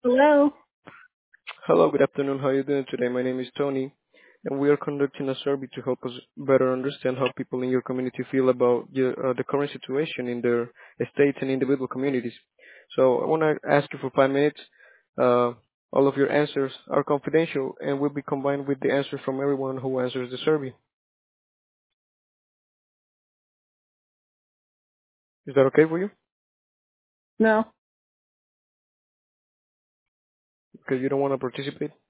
Hello. Hello, good afternoon. How are you doing today? My name is Tony, and we are conducting a survey to help us better understand how people in your community feel about the current situation in their estates and individual communities. So I want to ask you for 5 minutes. Uh, all of your answers are confidential and will be combined with the answers from everyone who answers the survey. Is that okay for you? No. Because you don't want to participate?